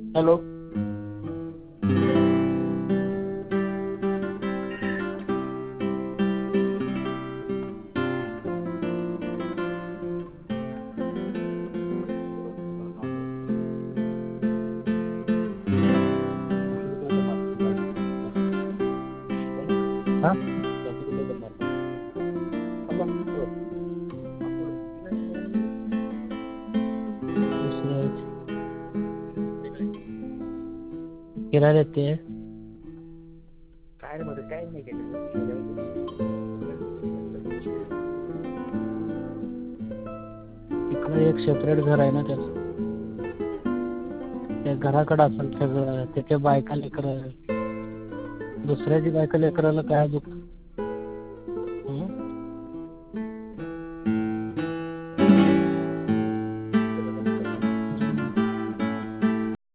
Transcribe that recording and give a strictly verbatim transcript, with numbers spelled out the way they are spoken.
Hello. हा किराय देते काय रे मध्ये काय नाही इकडे एक सेपरेट घर आहे ना त्याच त्या घराकडे असेल सगळं त्याच्या बायका लेकर दुसऱ्याची बायका लेकराला काय दुःख